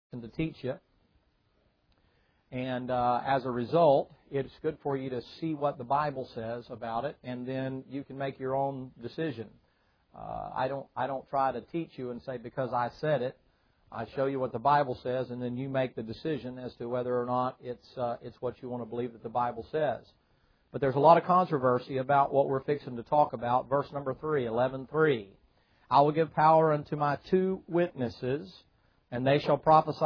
to teach you. And as a result, it's good for you to see what the Bible says about it, and then you can make your own decision. I don't try to teach you and say because I said it. I show you what the Bible says, and then you make the decision as to whether or not it's what you want to believe that the Bible says. But there's a lot of controversy about what we're fixing to talk about. Verse number 3, 11:3. I will give power unto my 2 witnesses, and they shall prophesy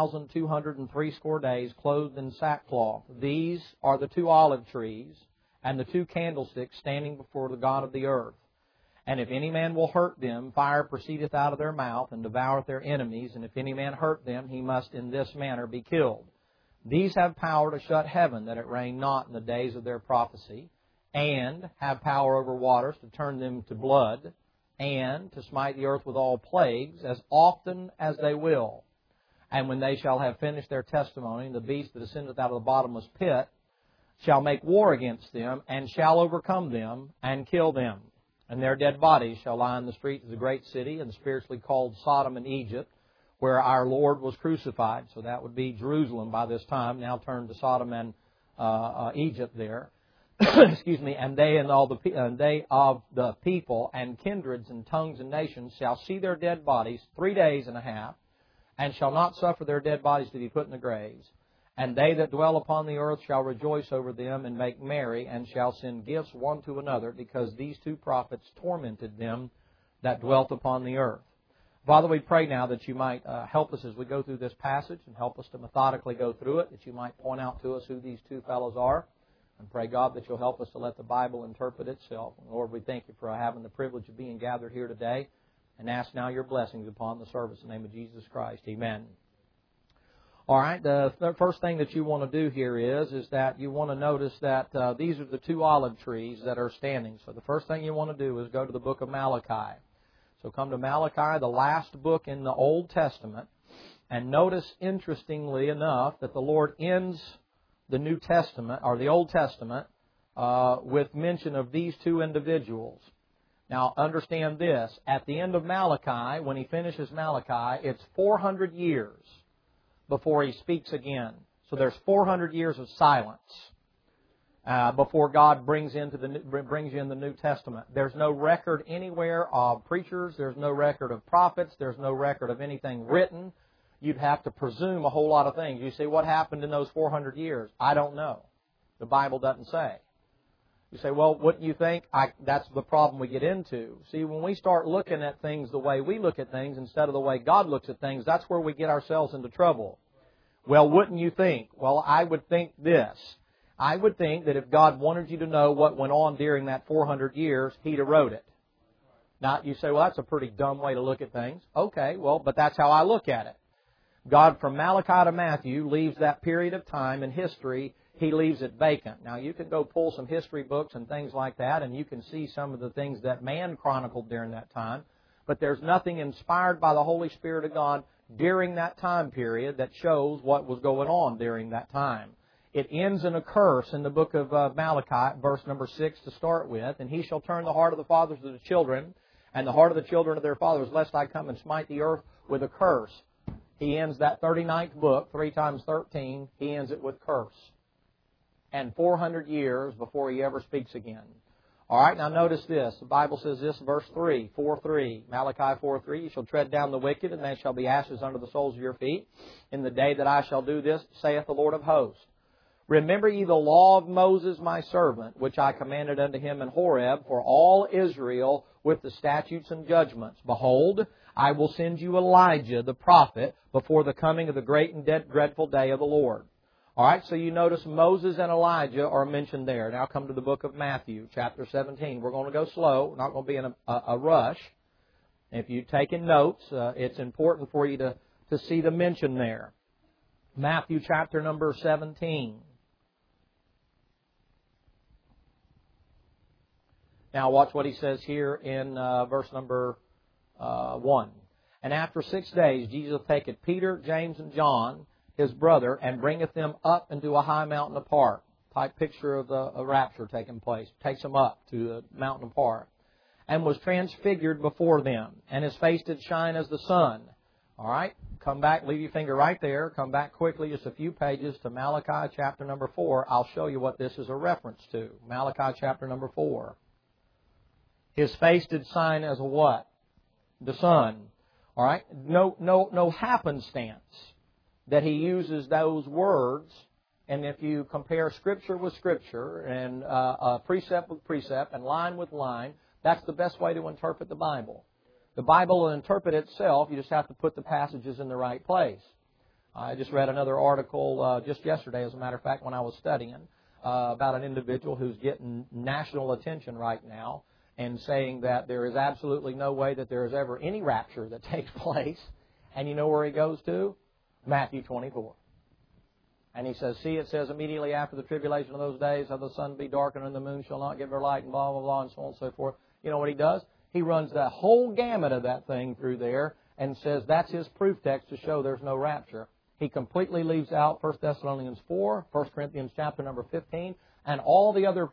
1,260 days, clothed in sackcloth. These are the 2 olive trees and the 2 candlesticks standing before the God of the earth. And if any man will hurt them, fire proceedeth out of their mouth, and devoureth their enemies. And if any man hurt them, he must in this manner be killed. These have power to shut heaven, that it rain not in the days of their prophecy, and have power over waters to turn them to blood, and to smite the earth with all plagues, as often as they will. And when they shall have finished their testimony, the beast that ascendeth out of the bottomless pit shall make war against them, and shall overcome them, and kill them. And their dead bodies shall lie in the streets of the great city, and spiritually called Sodom and Egypt, where our Lord was crucified. So that would be Jerusalem by this time, now turned to Sodom and Egypt there. Excuse me. And they of the people and kindreds and tongues and nations shall see their dead bodies 3 days and a half, and shall not suffer their dead bodies to be put in the graves. And they that dwell upon the earth shall rejoice over them, and make merry, and shall send gifts one to another, because these 2 prophets tormented them that dwelt upon the earth. Father, we pray now that you might help us as we go through this passage, and help us to methodically go through it, that you might point out to us who these 2 fellows are. And pray, God, that you'll help us to let the Bible interpret itself. And Lord, we thank you for having the privilege of being gathered here today, and ask now your blessings upon the service. In the name of Jesus Christ, amen. All right, the first thing that you want to do here is that you want to notice that these are the 2 olive trees that are standing. So the first thing you want to do is go to the book of Malachi. So come to Malachi, the last book in the Old Testament, and notice, interestingly enough, that the Lord ends the New Testament, or the Old Testament, with mention of these 2 individuals. Now, understand this. At the end of Malachi, when he finishes Malachi, it's 400 years before he speaks again. So there's 400 years of silence before God brings you in the New Testament. There's no record anywhere of preachers. There's no record of prophets. There's no record of anything written. You'd have to presume a whole lot of things. You say, what happened in those 400 years? I don't know. The Bible doesn't say. You say, well, wouldn't you think? That's the problem we get into. See, when we start looking at things the way we look at things instead of the way God looks at things, that's where we get ourselves into trouble. Well, wouldn't you think? Well, I would think this. I would think that if God wanted you to know what went on during that 400 years, He'd have wrote it. Now, you say, well, that's a pretty dumb way to look at things. Okay, well, but that's how I look at it. God, from Malachi to Matthew, leaves that period of time in history. He leaves it vacant. Now, you can go pull some history books and things like that, and you can see some of the things that man chronicled during that time. But there's nothing inspired by the Holy Spirit of God during that time period that shows what was going on during that time. It ends in a curse in the book of Malachi, verse number 6 to start with. And he shall turn the heart of the fathers to the children, and the heart of the children to their fathers, lest I come and smite the earth with a curse. He ends that 39th book, 3 times 13, he ends it with curse. And 400 years before he ever speaks again. All right, now notice this. The Bible says this, verse 3, 4:3, Malachi 4:3, you shall tread down the wicked, and they shall be ashes under the soles of your feet. In the day that I shall do this, saith the Lord of hosts. Remember ye the law of Moses my servant, which I commanded unto him in Horeb, for all Israel with the statutes and judgments. Behold, I will send you Elijah the prophet before the coming of the great and dreadful day of the Lord. All right, so you notice Moses and Elijah are mentioned there. Now come to the book of Matthew, chapter 17. We're going to go slow. We're not going to be in a rush. If you've taken notes, it's important for you to see the mention there. Matthew chapter number 17. Now watch what he says here in verse number 1. And after 6 days Jesus taketh Peter, James, and John, his brother, and bringeth them up into a high mountain apart. Type picture of a rapture taking place. Takes them up to the mountain apart. And was transfigured before them. And his face did shine as the sun. All right? Come back, leave your finger right there. Come back quickly, just a few pages, to Malachi chapter number 4. I'll show you what this is a reference to. Malachi chapter number 4. His face did shine as a what? The sun. All right? No happenstance that he uses those words. And if you compare Scripture with Scripture and precept with precept and line with line, that's the best way to interpret the Bible. The Bible will interpret itself. You just have to put the passages in the right place. I just read another article just yesterday, as a matter of fact, when I was studying, about an individual who's getting national attention right now and saying that there is absolutely no way that there is ever any rapture that takes place. And you know where he goes to? Matthew 24. And he says, see, it says immediately after the tribulation of those days, how the sun be darkened and the moon shall not give her light, and blah, blah, blah, and so on and so forth. You know what he does? He runs the whole gamut of that thing through there and says that's his proof text to show there's no rapture. He completely leaves out 1 Thessalonians 4, 1 Corinthians chapter number 15, and all the other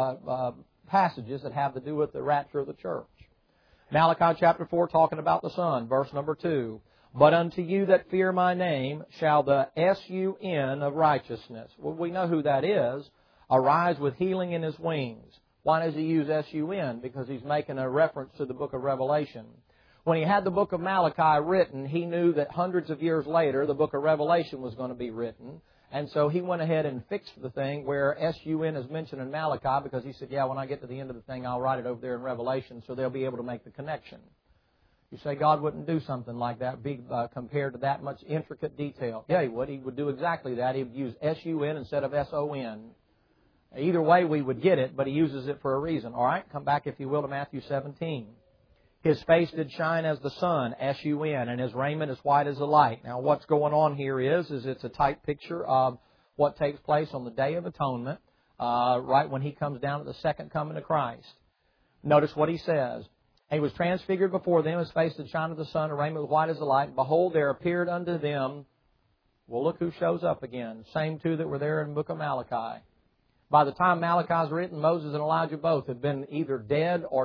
passages that have to do with the rapture of the church. Malachi chapter 4 talking about the sun, verse number 2. But unto you that fear my name shall the S-U-N of righteousness. Well, we know who that is. Arise with healing in his wings. Why does he use S-U-N? Because he's making a reference to the book of Revelation. When he had the book of Malachi written, he knew that hundreds of years later the book of Revelation was going to be written. And so he went ahead and fixed the thing where S-U-N is mentioned in Malachi, because he said, yeah, when I get to the end of the thing, I'll write it over there in Revelation, so they'll be able to make the connection. You say God wouldn't do something like that compared to that much intricate detail. Yeah, he would. He would do exactly that. He would use S-U-N instead of S-O-N. Either way, we would get it, but he uses it for a reason. All right? Come back, if you will, to Matthew 17. His face did shine as the sun, S-U-N, and his raiment as white as the light. Now, what's going on here is it's a type picture of what takes place on the Day of Atonement, right when he comes down at the second coming of Christ. Notice what he says. And he was transfigured before them, his face did shine as the sun, and raiment was white as the light. And behold, there appeared unto them, well, look who shows up again. Same two that were there in the book of Malachi. By the time Malachi was written, Moses and Elijah both had been either dead or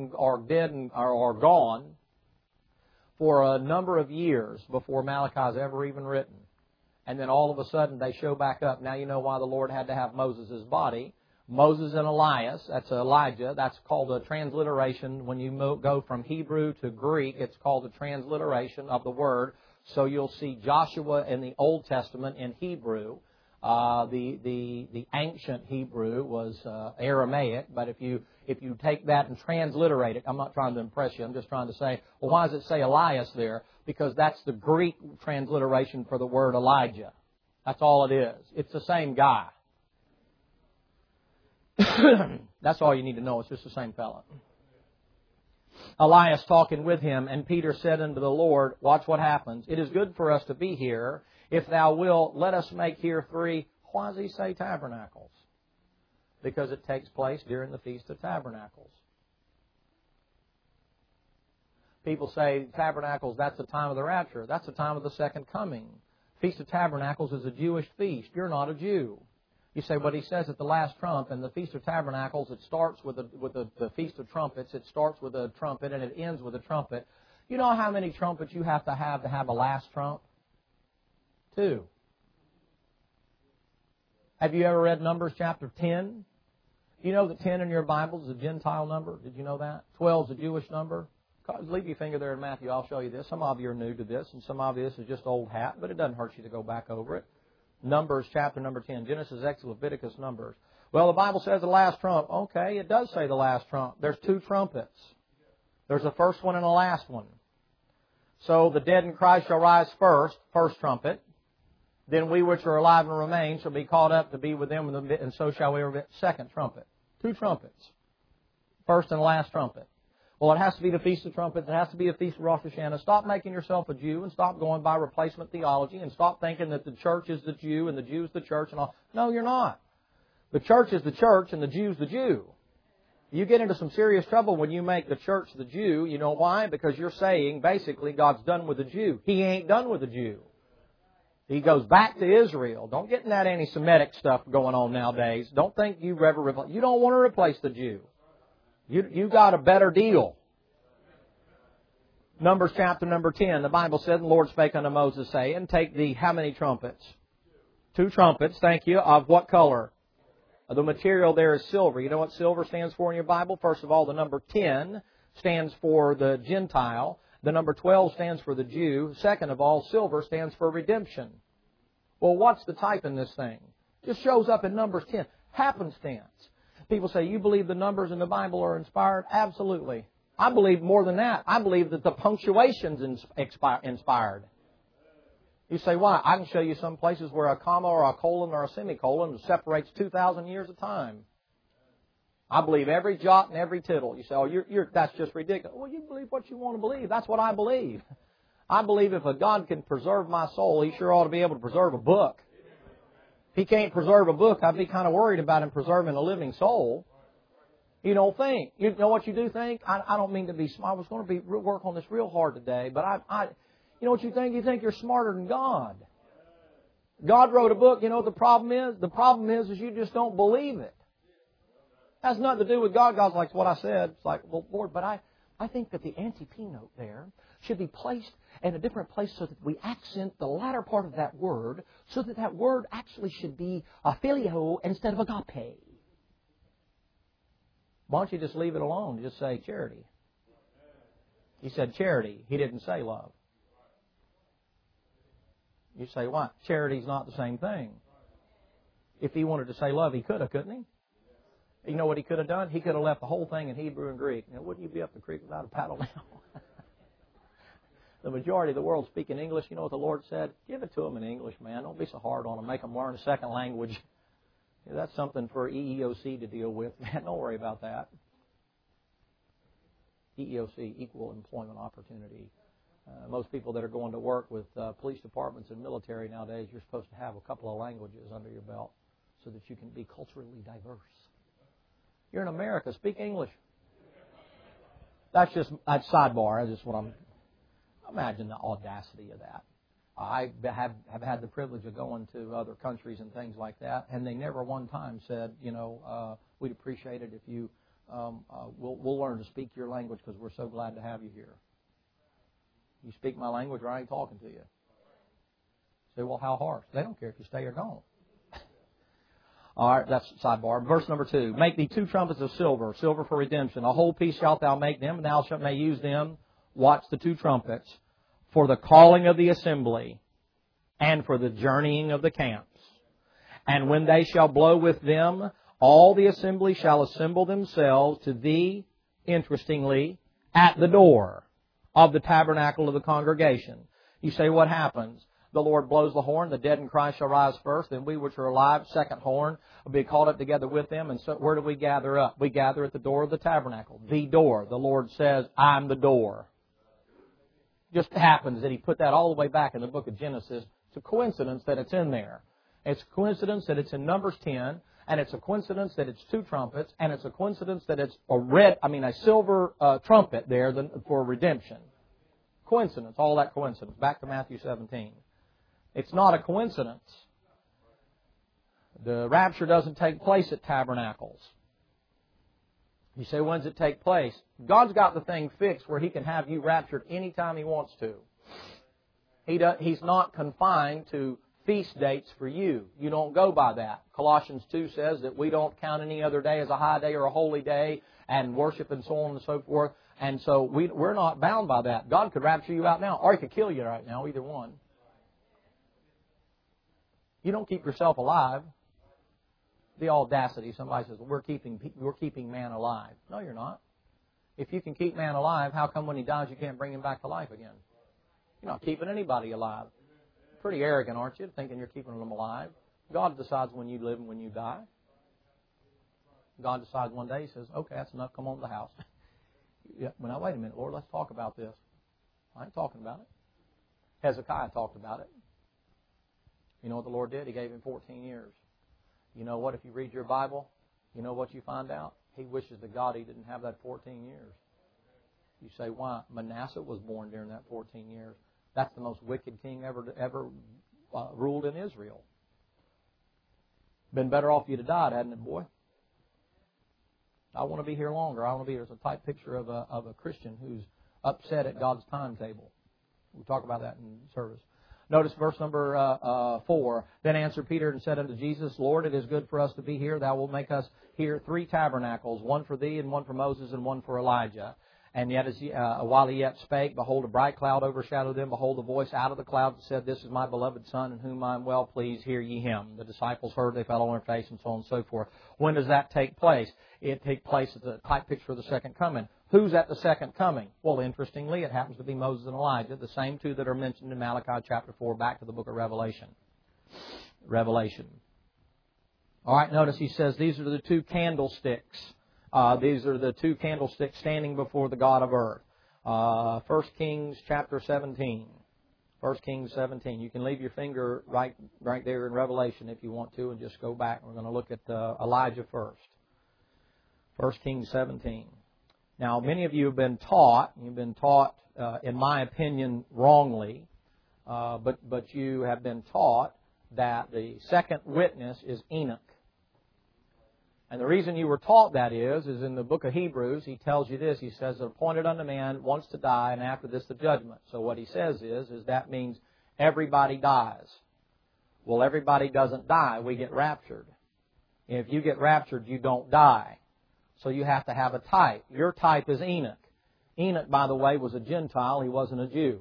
gone for a number of years before Malachi was ever even written. And then all of a sudden they show back up. Now you know why the Lord had to have Moses' body. Moses and Elias, that's Elijah, that's called a transliteration. When you go from Hebrew to Greek, it's called a transliteration of the word. So you'll see Joshua in the Old Testament in Hebrew. The ancient Hebrew was Aramaic, but if you take that and transliterate it, I'm not trying to impress you, I'm just trying to say, well, why does it say Elias there? Because that's the Greek transliteration for the word Elijah. That's all it is. It's the same guy. That's all you need to know. It's just the same fellow. Elias talking with him, and Peter said unto the Lord, watch what happens. It is good for us to be here. If thou wilt, let us make here 3, why does he say tabernacles? Because it takes place during the Feast of Tabernacles. People say tabernacles, that's the time of the rapture. That's the time of the second coming. Feast of Tabernacles is a Jewish feast. You're not a Jew. You say, but he says at the last trump, and the Feast of Tabernacles, it starts with the Feast of Trumpets. It starts with a trumpet, and it ends with a trumpet. You know how many trumpets you have to have a last trump? 2. Have you ever read Numbers chapter 10? You know that 10 in your Bible is a Gentile number? Did you know that? 12 is a Jewish number? Leave your finger there in Matthew. I'll show you this. Some of you are new to this, and some of you this is just old hat, but it doesn't hurt you to go back over it. Numbers chapter number 10. Genesis, Exodus, Leviticus, Numbers. Well, the Bible says the last trump. Okay, it does say the last trump. There's 2 trumpets. There's a first one and a last one. So the dead in Christ shall rise first trumpet. Then we which are alive and remain shall be caught up to be with them, and so shall we. Second trumpet. 2 trumpets. First and last trumpet. Well, it has to be the Feast of Trumpets. It has to be the Feast of Rosh Hashanah. Stop making yourself a Jew and stop going by replacement theology and stop thinking that the church is the Jew and the Jew is the church and all. No, you're not. The church is the church and the Jew is the Jew. You get into some serious trouble when you make the church the Jew. You know why? Because you're saying, basically, God's done with the Jew. He ain't done with the Jew. He goes back to Israel. Don't get in that anti-Semitic stuff going on nowadays. Don't think you ever you don't want to replace the Jew. You got a better deal. Numbers chapter number 10, the Bible said, the Lord spake unto Moses, saying, take thee how many trumpets? 2 trumpets, thank you, of what color? The material there is silver. You know what silver stands for in your Bible? First of all, the number 10 stands for the Gentile. The number 12 stands for the Jew. Second of all, silver stands for redemption. Well, what's the type in this thing? Just shows up in Numbers 10. Happenstance. People say, you believe the numbers in the Bible are inspired? Absolutely. I believe more than that. I believe that the punctuation's inspired. You say, why? I can show you some places where a comma or a colon or a semicolon separates 2,000 years of time. I believe every jot and every tittle. You say, oh, that's just ridiculous. Well, you believe what you want to believe. That's what I believe. I believe if a God can preserve my soul, He sure ought to be able to preserve a book. If He can't preserve a book, I'd be kind of worried about Him preserving a living soul. You don't think. You know what you do think? I don't mean to be smart. I was going to work on this real hard today, but you know what you think? You think you're smarter than God. God wrote a book. You know what the problem is? The problem is you just don't believe it. It has nothing to do with God. God's like, what I said. It's like, well, Lord, but I think that the anti-P note there should be placed in a different place so that we accent the latter part of that word so that that word actually should be phileo instead of agape. Why don't you just leave it alone? Just say charity. He said charity. He didn't say love. You say, why? Charity's not the same thing. If He wanted to say love, He could have, couldn't He? You know what He could have done? He could have left the whole thing in Hebrew and Greek. Now, wouldn't you be up the creek without a paddle now? The majority of the world speaking English. You know what the Lord said? Give it to them in English, man. Don't be so hard on them. Make them learn a second language. Yeah, that's something for EEOC to deal with. Man, don't worry about that. EEOC, Equal Employment Opportunity. Most people that are going to work with police departments and military nowadays, you're supposed to have a couple of languages under your belt so that you can be culturally diverse. You're in America. Speak English. That's sidebar. That's just what I'm... Imagine the audacity of that. I have had the privilege of going to other countries and things like that, and they never one time said, we'd appreciate it if you, we'll learn to speak your language because we're so glad to have you here. You speak my language or I ain't talking to you. Say, well, how harsh? They don't care if you stay or don't. All right, that's sidebar. Verse number 2. Make thee 2 trumpets of silver, silver for redemption. A whole piece shalt thou make them, and thou shalt may use them. Watch the 2 trumpets. For the calling of the assembly, and for the journeying of the camps. And when they shall blow with them, all the assembly shall assemble themselves to thee, interestingly, at the door of the tabernacle of the congregation. You say, what happens? The Lord blows the horn, the dead in Christ shall rise first, and we which are alive, second horn, will be caught up together with them. And so where do we gather up? We gather at the door of the tabernacle. The door. The Lord says, I'm the door. Just happens that He put that all the way back in the book of Genesis. It's a coincidence that it's in there. It's a coincidence that it's in Numbers 10, and it's a coincidence that it's 2 trumpets, and it's a coincidence that it's a silver trumpet there for redemption. Coincidence, all that coincidence. Back to Matthew 17. It's not a coincidence. The rapture doesn't take place at tabernacles. You say, when does it take place? God's got the thing fixed where He can have you raptured anytime He wants to. He's not confined to feast dates for you. You don't go by that. Colossians 2 says that we don't count any other day as a high day or a holy day and worship and so on and so forth. And so we're not bound by that. God could rapture you out now, or He could kill you right now, either one. You don't keep yourself alive. The audacity. Somebody says, we're keeping man alive. No, you're not. If you can keep man alive, how come when he dies you can't bring him back to life again? You're not keeping anybody alive. Pretty arrogant, aren't you, thinking you're keeping them alive? God decides when you live and when you die. God decides one day, He says, okay, that's enough, come on to the house. Yeah, well, now, wait a minute, Lord, let's talk about this. I ain't talking about it. Hezekiah talked about it. You know what the Lord did? He gave him 14 years. You know what? If you read your Bible, you know what you find out? He wishes to God he didn't have that 14 years. You say, why? Manasseh was born during that 14 years. That's the most wicked king ever ruled in Israel. Been better off you'd have died, hadn't it, boy? I want to be here longer. I want to be here as a type picture of a Christian who's upset at God's timetable. We'll talk about that in service. Notice verse number 4. Then answered Peter and said unto Jesus, Lord, it is good for us to be here. Thou wilt make us here 3 tabernacles, one for thee, and one for Moses, and one for Elijah. And yet, while he yet spake, behold, a bright cloud overshadowed them. Behold, a voice out of the cloud that said, This is my beloved Son, in whom I am well pleased. Hear ye him. The disciples heard, they fell on their face, and so on and so forth. When does that take place? It takes place at the type picture of the second coming. Who's at the second coming? Well, interestingly, it happens to be Moses and Elijah, the same 2 that are mentioned in Malachi chapter 4, back to the book of Revelation. All right, notice he says these are the 2 candlesticks. These are the 2 candlesticks standing before the God of earth. 1 Kings chapter 17. 1 Kings 17. You can leave your finger right there in Revelation if you want to and just go back. We're going to look at Elijah first. 1 Kings 17. Now, many of you have been taught, in my opinion, wrongly, but you have been taught that the second witness is Enoch. And the reason you were taught that is in the book of Hebrews, he tells you this. He says, appointed unto man once to die, and after this the judgment. So what he says is that means everybody dies. Well, everybody doesn't die. We get raptured. If you get raptured, you don't die. So you have to have a type. Your type is Enoch. Enoch, by the way, was a Gentile. He wasn't a Jew.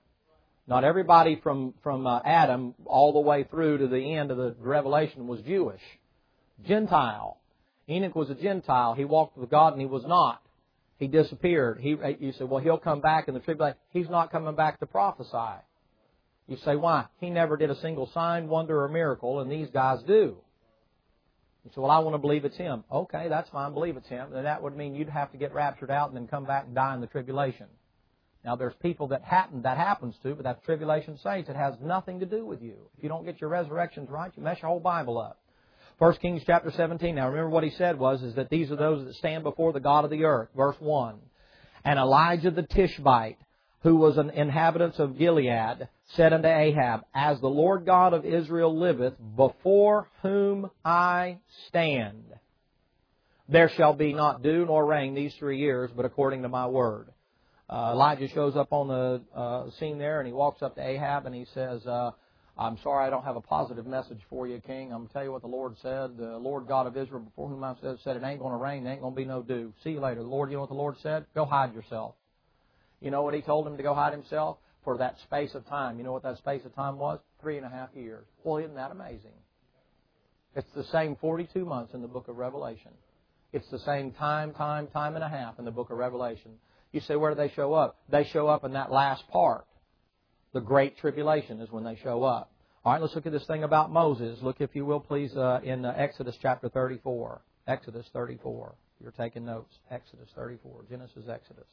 Not everybody from Adam all the way through to the end of the Revelation was Jewish. Gentile. Enoch was a Gentile. He walked with God and he was not. He disappeared. You say, well, he'll come back in the tribulation. He's not coming back to prophesy. You say, why? He never did a single sign, wonder, or miracle, and these guys do. You say, well, I want to believe it's him. Okay, that's fine. Believe it's him. Then that would mean you'd have to get raptured out and then come back and die in the tribulation. Now, there's people that happens to, but that's tribulation saints. It has nothing to do with you. If you don't get your resurrections right, you mess your whole Bible up. 1 Kings chapter 17. Now remember what he said was that these are those that stand before the God of the earth. Verse 1. And Elijah the Tishbite, who was an inhabitant of Gilead, said unto Ahab, As the Lord God of Israel liveth, before whom I stand, there shall be not dew nor rain these 3 years, but according to my word. Elijah shows up on the scene there, and he walks up to Ahab, and he says, I'm sorry I don't have a positive message for you, King. I'm going to tell you what the Lord said. The Lord God of Israel, before whom I said it ain't going to rain, there ain't going to be no dew. See you later. The Lord, you know what the Lord said? Go hide yourself. You know what he told him to go hide himself? For that space of time. You know what that space of time was? 3.5 years. Well, isn't that amazing? It's the same 42 months in the book of Revelation. It's the same time and a half in the book of Revelation. You say, where do they show up? They show up in that last part. The Great Tribulation is when they show up. All right, let's look at this thing about Moses. Look, if you will, please, in Exodus chapter 34. Exodus 34. You're taking notes. Exodus 34. Genesis, Exodus.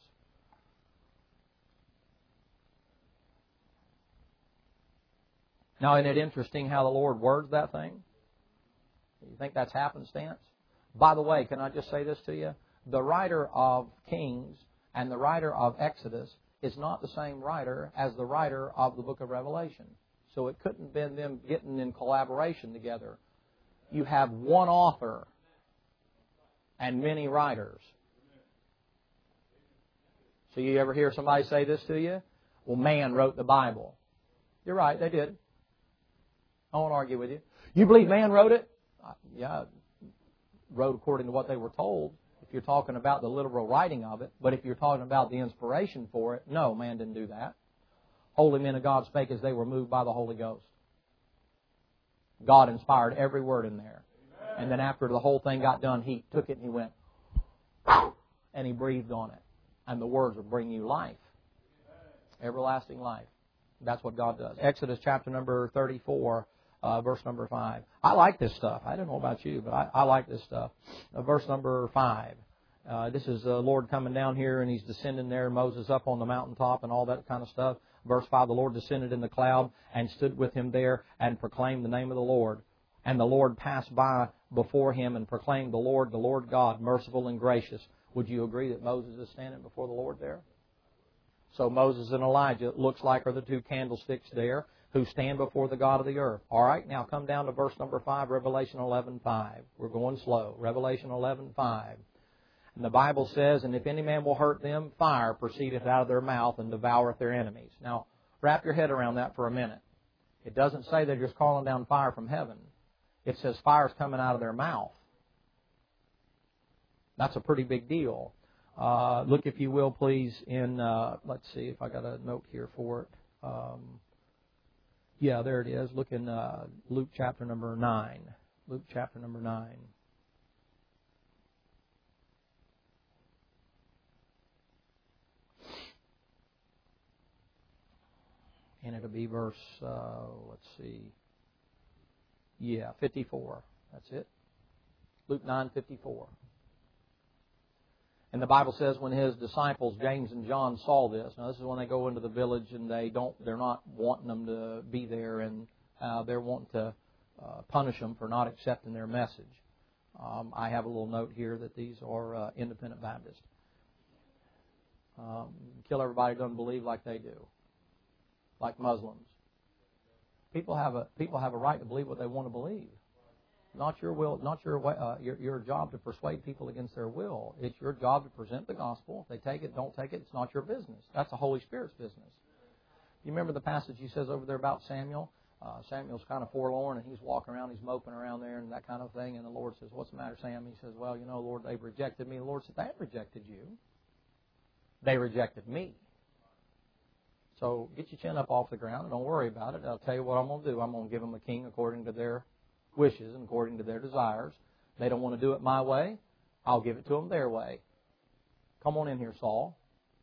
Now, isn't it interesting how the Lord words that thing? You think that's happenstance? By the way, can I just say this to you? The writer of Kings and the writer of Exodus is not the same writer as the writer of the book of Revelation. So it couldn't have been them getting in collaboration together. You have one author and many writers. So you ever hear somebody say this to you? Well, man wrote the Bible. You're right, they did. I won't argue with you. You believe man wrote it? Yeah, wrote according to what they were told. If you're talking about the literal writing of it. But if you're talking about the inspiration for it, no, man didn't do that. Holy men of God spake as they were moved by the Holy Ghost. God inspired every word in there. And then after the whole thing got done, He took it and He went, and He breathed on it. And the words will bring you life. Everlasting life. That's what God does. Exodus chapter number 34, verse number 5. I like this stuff. I don't know about you, but I like this stuff. Verse number 5. This is the Lord coming down here, and He's descending there, Moses up on the mountaintop and all that kind of stuff. Verse 5, the Lord descended in the cloud and stood with Him there and proclaimed the name of the Lord. And the Lord passed by before Him and proclaimed the Lord God, merciful and gracious. Would you agree that Moses is standing before the Lord there? So Moses and Elijah, it looks like, are the two candlesticks there who stand before the God of the earth. All right, now come down to verse number 5, Revelation 11:5. We're going slow. Revelation 11:5. And the Bible says, and if any man will hurt them, fire proceedeth out of their mouth and devoureth their enemies. Now, wrap your head around that for a minute. It doesn't say they're just calling down fire from heaven. It says fire's coming out of their mouth. That's a pretty big deal. Look, if you will, please, in, let's see if I got a note here for it. Yeah, there it is. Look in Luke chapter number 9. Luke chapter number 9. And it'll be verse, let's see. Yeah, 54. That's it. Luke 9:54. And the Bible says when his disciples, James and John, saw this, now this is when they go into the village and they're not wanting them to be there, and they're wanting to punish them for not accepting their message. I have a little note here that these are independent Baptists. Kill everybody who doesn't believe like they do, like Muslims. People have a right to believe what they want to believe. Not your will, not your job to persuade people against their will. It's your job to present the gospel. If they take it, don't take it, it's not your business. That's the Holy Spirit's business. You remember the passage he says over there about Samuel? Samuel's kind of forlorn, and he's walking around, he's moping around there and that kind of thing, and the Lord says, "What's the matter, Sam?" He says, "Well, Lord, they've rejected me." The Lord said, "They haven't rejected you. They rejected me. So get your chin up off the ground and don't worry about it. I'll tell you what I'm going to do. I'm going to give them a king according to their wishes and according to their desires. They don't want to do it my way. I'll give it to them their way. Come on in here, Saul."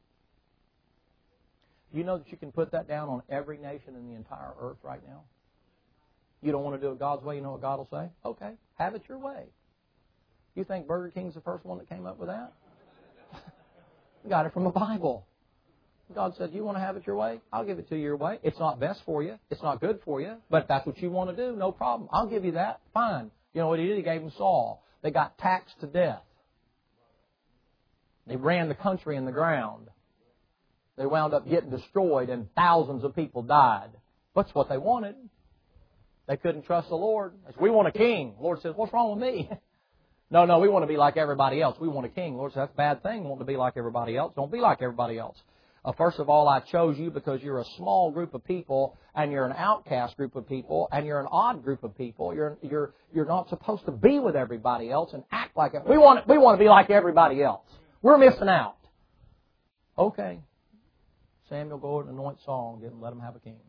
You know that you can put that down on every nation in the entire earth right now? You don't want to do it God's way, you know what God will say? Okay, have it your way. You think Burger King's the first one that came up with that? We got it from the Bible. God said, "You want to have it your way? I'll give it to you your way. It's not best for you. It's not good for you. But if that's what you want to do, no problem. I'll give you that. Fine." You know what he did? He gave them Saul. They got taxed to death. They ran the country in the ground. They wound up getting destroyed and thousands of people died. That's what they wanted. They couldn't trust the Lord. They said, "We want a king." The Lord says, "What's wrong with me?" No, we want to be like everybody else. We want a king. The Lord says, "That's a bad thing, wanting to be like everybody else. Don't be like everybody else. First of all, I chose you because you're a small group of people, and you're an outcast group of people, and you're an odd group of people. You're not supposed to be with everybody else and act like it. We want to be like everybody else. We're missing out." Okay. Samuel, go and anoint Saul and let him have a king.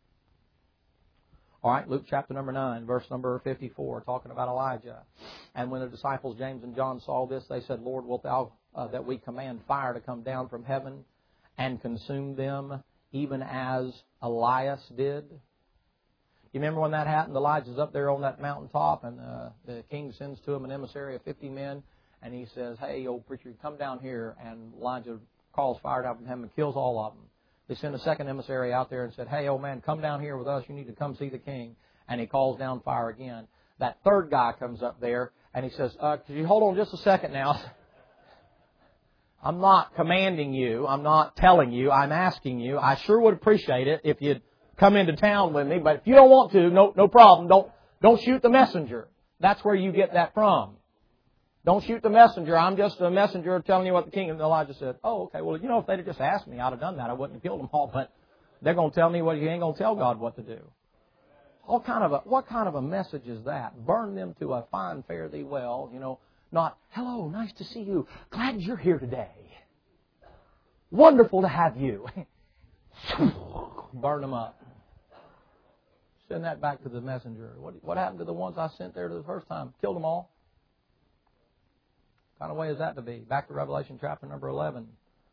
All right, Luke chapter number 9, verse number 54, talking about Elijah. "And when the disciples James and John saw this, they said, 'Lord, wilt thou that we command fire to come down from heaven and consume them, even as Elias did?'" You remember when that happened? Elijah's up there on that mountaintop, and the king sends to him an emissary of 50 men, and he says, "Hey, old preacher, come down here." And Elijah calls fire down from heaven and kills all of them. They send a second emissary out there and said, "Hey, old man, come down here with us. You need to come see the king." And he calls down fire again. That third guy comes up there, and he says, "Could you hold on just a second now? I'm not commanding you. I'm not telling you. I'm asking you. I sure would appreciate it if you'd come into town with me. But if you don't want to, no problem. Don't shoot the messenger." That's where you get that from. Don't shoot the messenger. I'm just a messenger telling you what the king. And Elijah said, "Oh, okay. Well, if they'd have just asked me, I'd have done that. I wouldn't have killed them all. But they're going to tell me what you ain't going to tell God what to do." What kind of a message is that? Burn them to a fine fare thee well. Not, "Hello, nice to see you. Glad you're here today. Wonderful to have you." Burn them up. Send that back to the messenger. What happened to the ones I sent there the first time? Killed them all. What kind of way is that to be? Back to Revelation chapter number 11.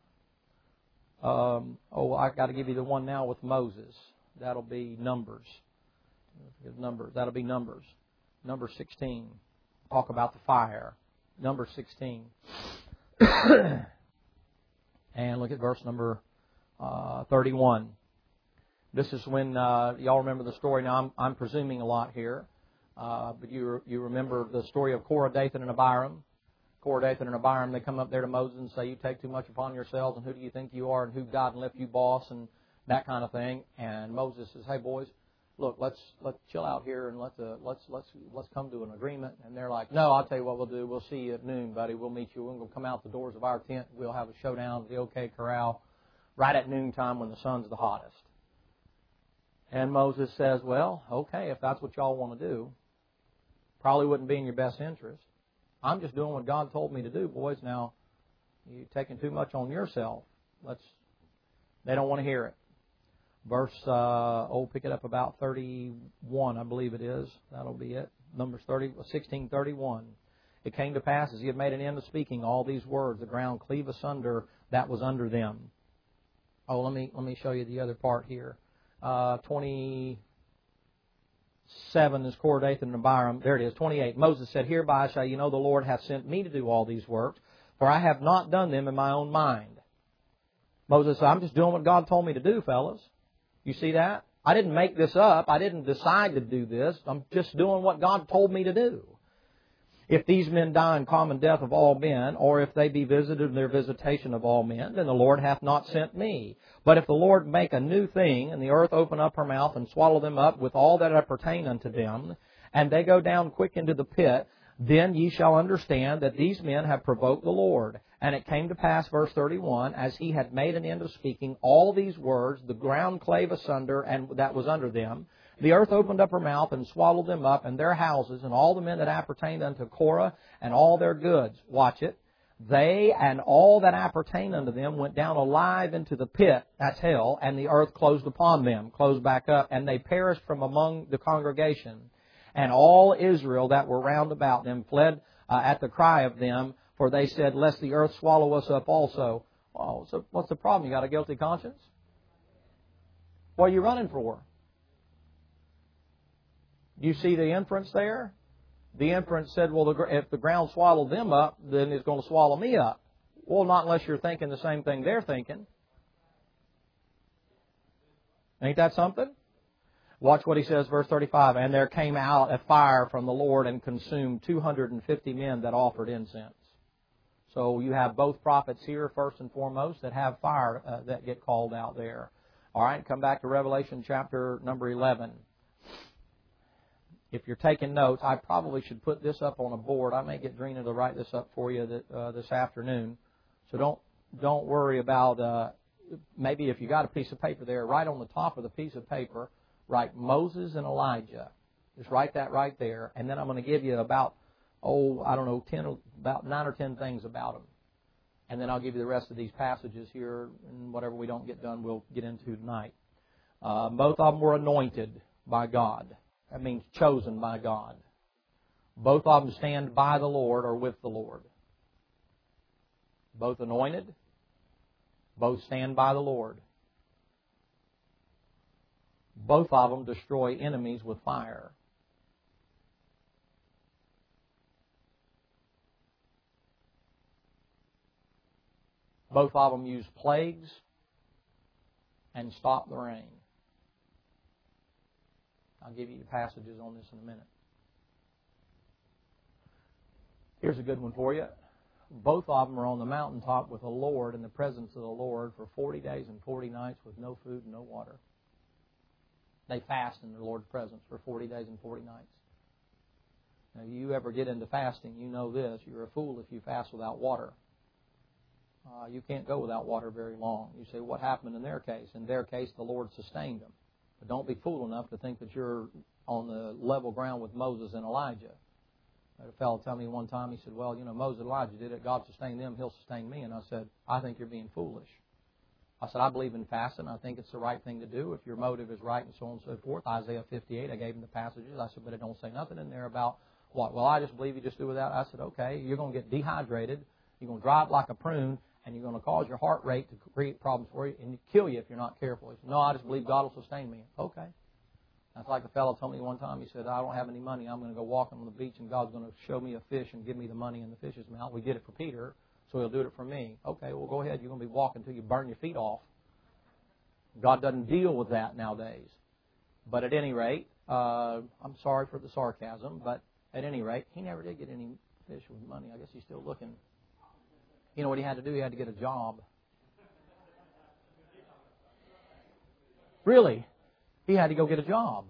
I got to give you the one now with Moses. That'll be Numbers. That'll be Numbers. Number 16. Talk about the fire. Number 16. And look at verse number 31. This is when, y'all remember the story. Now, I'm presuming a lot here. But you remember the story of Korah, Dathan, and Abiram. Korah, Dathan, and Abiram, they come up there to Moses and say, "You take too much upon yourselves, and who do you think you are, and who God left you boss," and that kind of thing. And Moses says, "Hey, boys, look, let's chill out here and let's come to an agreement. And they're like, no, I'll tell you what we'll do. We'll see you at noon, buddy. We'll meet you. We're going to come out the doors of our tent. We'll have a showdown at the OK Corral right at noontime when the sun's the hottest. And Moses says, well, okay, if that's what y'all want to do, probably wouldn't be in your best interest. I'm just doing what God told me to do, boys. Now, you're taking too much on yourself. They don't want to hear it. Verse, pick it up about 31, I believe it is. That'll be it. Numbers 16:31. It came to pass, as he had made an end of speaking all these words, the ground cleave asunder that was under them. Oh, let me show you the other part here. 27 is Korah, Dathan, and Abiram. There it is, 28. Moses said, hereby shall you know the Lord hath sent me to do all these works, for I have not done them in my own mind. Moses said, I'm just doing what God told me to do, fellas. You see that? I didn't make this up. I didn't decide to do this. I'm just doing what God told me to do. If these men die in common death of all men, or if they be visited in their visitation of all men, then the Lord hath not sent me. But if the Lord make a new thing, and the earth open up her mouth and swallow them up with all that appertain unto them, and they go down quick into the pit, then ye shall understand that these men have provoked the Lord. And it came to pass, verse 31, as he had made an end of speaking all these words, the ground clave asunder, and that was under them. The earth opened up her mouth and swallowed them up, and their houses, and all the men that appertained unto Korah, and all their goods. Watch it. They and all that appertained unto them went down alive into the pit, that's hell, and the earth closed upon them, closed back up, and they perished from among the congregation. And all Israel that were round about them fled at the cry of them, for they said, lest the earth swallow us up also. Oh, so what's the problem? You got a guilty conscience? What are you running for? You see the inference there? The inference said, well, if the ground swallowed them up, then it's going to swallow me up. Well, not unless you're thinking the same thing they're thinking. Ain't that something? Watch what he says, verse 35. And there came out a fire from the Lord and consumed 250 men that offered incense. So you have both prophets here, first and foremost, that have fire that get called out there. All right, come back to Revelation chapter number 11. If you're taking notes, I probably should put this up on a board. I may get Drina to write this up for you this afternoon. So don't worry about, maybe if you got a piece of paper there, right on the top of the piece of paper, write Moses and Elijah. Just write that right there. And then I'm going to give you about 9 or 10 things about them. And then I'll give you the rest of these passages here, and whatever we don't get done, we'll get into tonight. Both of them were anointed by God. That means chosen by God. Both of them stand by the Lord or with the Lord. Both anointed. Both stand by the Lord. Both of them destroy enemies with fire. Both of them use plagues and stop the rain. I'll give you the passages on this in a minute. Here's a good one for you. Both of them are on the mountaintop with the Lord, in the presence of the Lord, for 40 days and 40 nights with no food and no water. They fast in the Lord's presence for 40 days and 40 nights. Now, if you ever get into fasting, you know this. You're a fool if you fast without water. You can't go without water very long. You say, what happened in their case? In their case, the Lord sustained them. But don't be fool enough to think that you're on the level ground with Moses and Elijah. I had a fellow tell me one time, he said, well, Moses and Elijah did it. God sustained them. He'll sustain me. And I said, I think you're being foolish. I said, I believe in fasting. I think it's the right thing to do if your motive is right and so on and so forth. Isaiah 58, I gave him the passages. I said, but it don't say nothing in there about what? Well, I just believe you just do without. I said, okay, you're going to get dehydrated. You're going to dry up like a prune. And you're going to cause your heart rate to create problems for you and kill you if you're not careful. He said, no, I just believe God will sustain me. Okay. That's like a fellow told me one time. He said, I don't have any money. I'm going to go walking on the beach and God's going to show me a fish and give me the money in the fish's mouth. We did it for Peter, so He'll do it for me. Okay, well, go ahead. You're going to be walking until you burn your feet off. God doesn't deal with that nowadays. But at any rate, I'm sorry for the sarcasm, but at any rate, he never did get any fish with money. I guess he's still looking. You know what he had to do? He had to get a job. Really? He had to go get a job.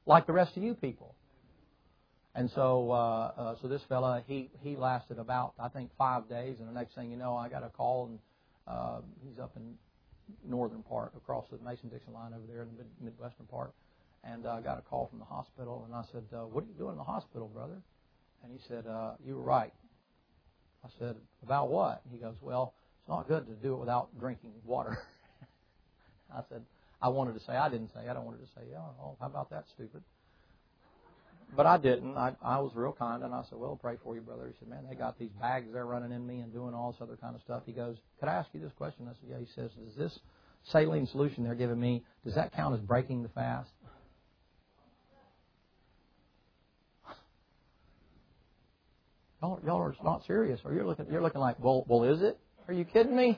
like the rest of you people. And so this fella, he lasted about, I think, 5 days. And the next thing you know, I got a call, and he's up in northern part, across the Mason-Dixon line over there in the midwestern part. And I got a call from the hospital, and I said, what are you doing in the hospital, brother? And he said, you were right. I said, about what? He goes, well, it's not good to do it without drinking water. I said, I wanted to say, I didn't say it. I wanted to say, oh, how about that, stupid? But I didn't. I was real kind, and I said, well, pray for you, brother. He said, man, they got these bags there running in me and doing all this other kind of stuff. He goes, could I ask you this question? I said, yeah. He says, does this saline solution they're giving me, does that count as breaking the fast? Y'all are not serious. Or you're looking like, well, is it? Are you kidding me?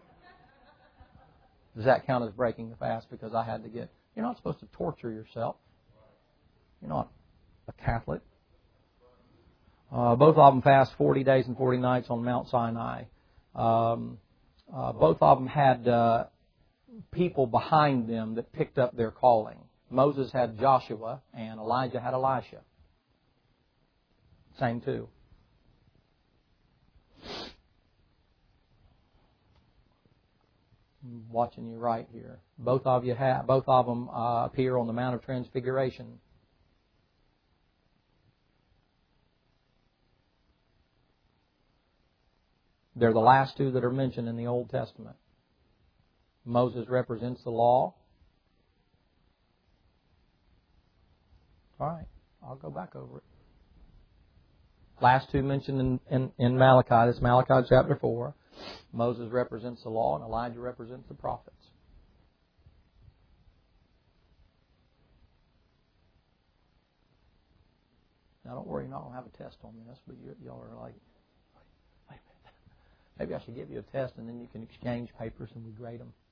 Does that count as breaking the fast? Because I had to get... You're not supposed to torture yourself. You're not a Catholic. Both of them fast 40 days and 40 nights on Mount Sinai. Both of them had people behind them that picked up their calling. Moses had Joshua, and Elijah had Elisha. Same two. I'm watching you right here. Both of them appear on the Mount of Transfiguration. They're the last two that are mentioned in the Old Testament. Moses represents the law. All right, I'll go back over it. Last two mentioned in Malachi. This is Malachi chapter 4. Moses represents the law and Elijah represents the prophets. Now don't worry, you're not going to have a test on this, but y'all are like, wait a minute. Maybe I should give you a test and then you can exchange papers and we grade them.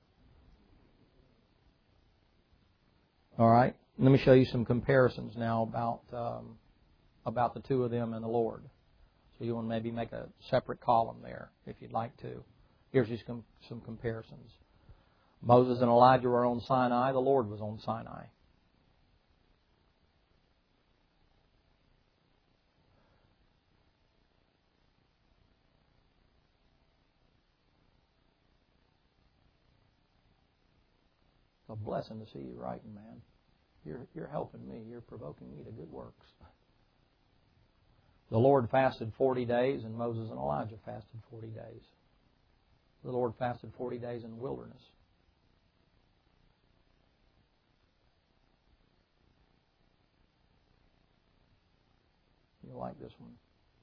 All right, let me show you some comparisons now about the two of them and the Lord. So you want to maybe make a separate column there if you'd like to. Here's just some comparisons. Moses and Elijah were on Sinai. The Lord was on Sinai. It's a blessing to see you writing, man. You're helping me. You're provoking me to good works. The Lord fasted 40 days, and Moses and Elijah fasted 40 days. The Lord fasted 40 days in the wilderness. You'll like this one.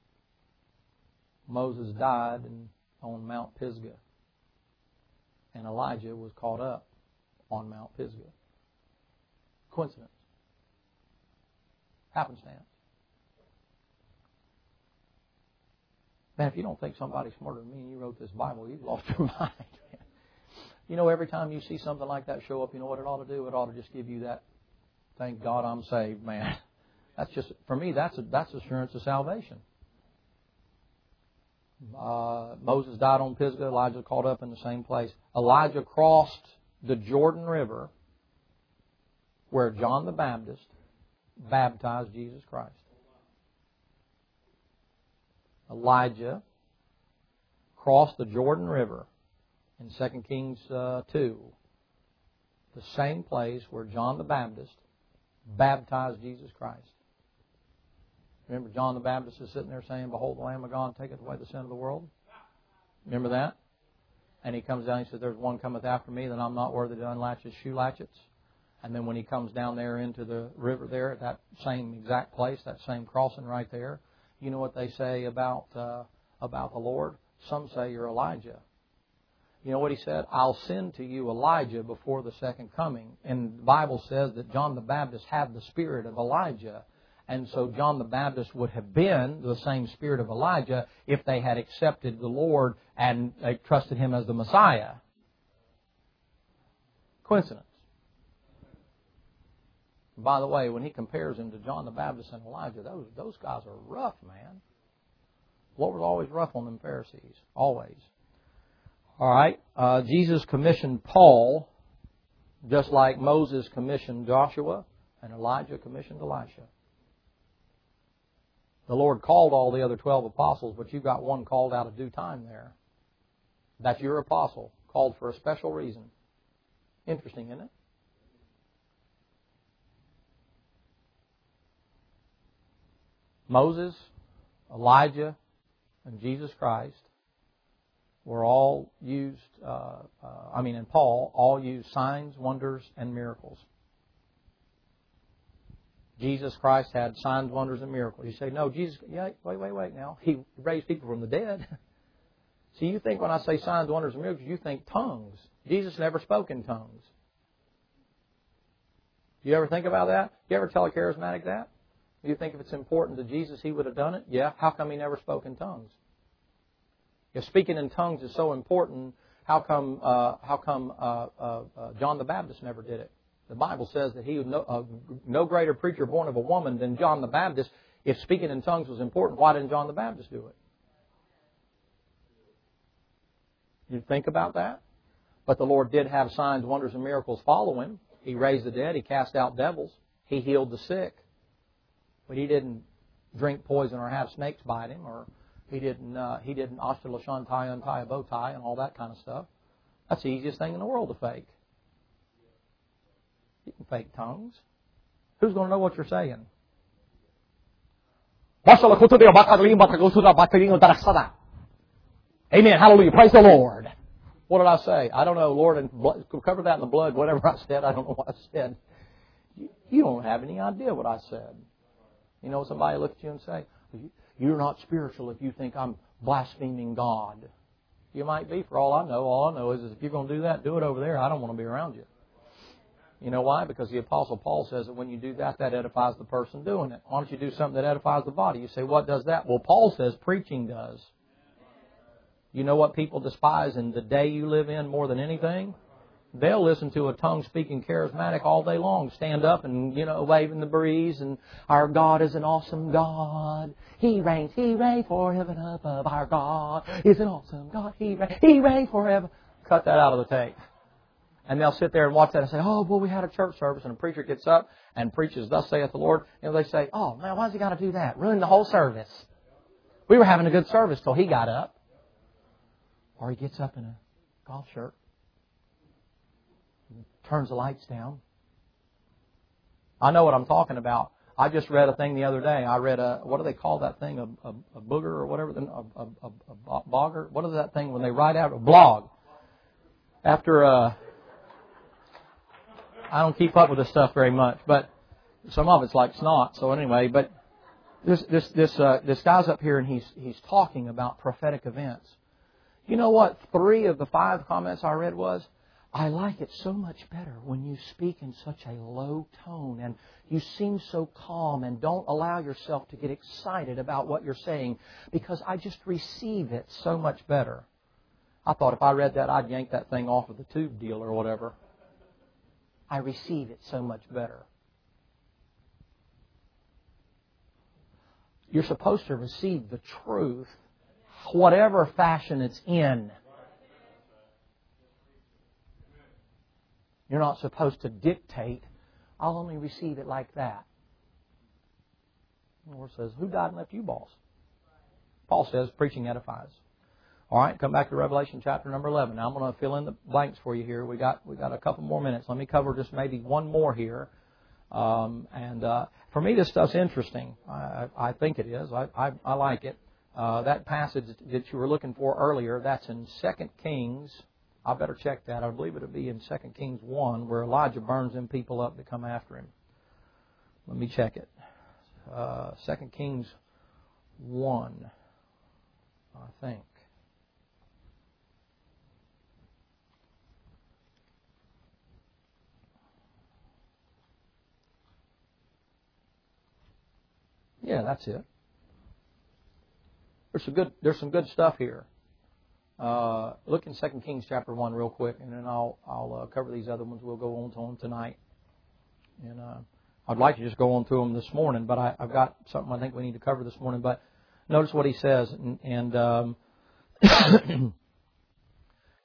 Moses died on Mount Pisgah, and Elijah was caught up on Mount Pisgah. Coincidence. Happenstance. Man, if you don't think somebody's smarter than me and you wrote this Bible, you've lost your mind. You know, every time you see something like that show up, you know what it ought to do? It ought to just give you that, thank God I'm saved, man. That's just, for me, that's assurance of salvation. Moses died on Pisgah. Elijah caught up in the same place. Elijah crossed the Jordan River where John the Baptist baptized Jesus Christ. Elijah crossed the Jordan River in 2 Kings 2, the same place where John the Baptist baptized Jesus Christ. Remember, John the Baptist is sitting there saying, "Behold, the Lamb of God taketh away the sin of the world." Remember that? And he comes down and he says, "There's one cometh after me, that I'm not worthy to unlatch his shoe latchets." And then when he comes down there into the river there, at that same exact place, that same crossing right there, you know what they say about the Lord? Some say you're Elijah. You know what he said? I'll send to you Elijah before the second coming. And the Bible says that John the Baptist had the spirit of Elijah. And so John the Baptist would have been the same spirit of Elijah if they had accepted the Lord and they trusted Him as the Messiah. Coincidence. By the way, when he compares him to John the Baptist and Elijah, those guys are rough, man. The Lord was always rough on them Pharisees. Always. All right. Jesus commissioned Paul, just like Moses commissioned Joshua, And Elijah commissioned Elisha. The Lord called all the other 12 apostles, but you've got one called out of due time there. That's your apostle, called for a special reason. Interesting, isn't it? Moses, Elijah, and Jesus Christ were all used, and Paul all used signs, wonders, and miracles. Jesus Christ had signs, wonders, and miracles. You say, no, Jesus, wait now. He raised people from the dead. See, you think when I say signs, wonders, and miracles, you think tongues. Jesus never spoke in tongues. You ever think about that? You ever tell a charismatic that? You think if it's important to Jesus, He would have done it? Yeah. How come He never spoke in tongues? If speaking in tongues is so important, how come John the Baptist never did it? The Bible says that he was no greater preacher born of a woman than John the Baptist. If speaking in tongues was important, why didn't John the Baptist do it? You think about that? But the Lord did have signs, wonders, and miracles follow Him. He raised the dead. He cast out devils. He healed the sick. But He didn't drink poison or have snakes bite Him, or He didn't oscillationtai, untie a bow tie, and all that kind of stuff. That's the easiest thing in the world to fake. You can fake tongues. Who's going to know what you're saying? Amen. Hallelujah. Praise the Lord. What did I say? I don't know, Lord, and cover that in the blood. Whatever I said, I don't know what I said. You don't have any idea what I said. You know, somebody look at you and say, you're not spiritual if you think I'm blaspheming God. You might be, for all I know. All I know is if you're going to do that, do it over there. I don't want to be around you. You know why? Because the Apostle Paul says that when you do that, that edifies the person doing it. Why don't you do something that edifies the body? You say, what does that? Well, Paul says preaching does. You know what people despise in the day you live in more than anything? They'll listen to a tongue-speaking charismatic all day long, stand up and, wave in the breeze, and our God is an awesome God. He reigns forever and above. Our God is an awesome God. He reigns forever. Cut that out of the tape. And they'll sit there and watch that and say, oh, well, we had a church service, and a preacher gets up and preaches, thus saith the Lord. And they say, oh, man, why's he got to do that? Ruin the whole service. We were having a good service till he got up. Or he gets up in a golf shirt, turns the lights down. I know what I'm talking about. I just read a thing the other day. I read what do they call that thing? A booger or whatever? A bogger? What is that thing when they write out? A blog. After, I don't keep up with this stuff very much, but some of it's like snot. So anyway, but this guy's up here and he's talking about prophetic events. You know what 3 of the 5 comments I read was, I like it so much better when you speak in such a low tone and you seem so calm and don't allow yourself to get excited about what you're saying because I just receive it so much better. I thought if I read that, I'd yank that thing off of the tube deal or whatever. I receive it so much better. You're supposed to receive the truth whatever fashion it's in. You're not supposed to dictate, I'll only receive it like that. The Lord says, who died and left you, boss? Paul says, preaching edifies. All right, come back to Revelation chapter number 11. Now I'm going to fill in the blanks for you here. We got a couple more minutes. Let me cover just maybe one more here. For me, this stuff's interesting. I think it is. I like it. That passage that you were looking for earlier, that's in 2 Kings. I better check that. I believe it'll be in 2 Kings 1, where Elijah burns them people up that come after him. Let me check it. 2 Kings 1, I think. Yeah, that's it. There's some good stuff here. Look in 2 Kings chapter 1 real quick, and then I'll cover these other ones. We'll go on to them tonight. And I'd like to just go on to them this morning, but I've got something I think we need to cover this morning. But notice what he says, and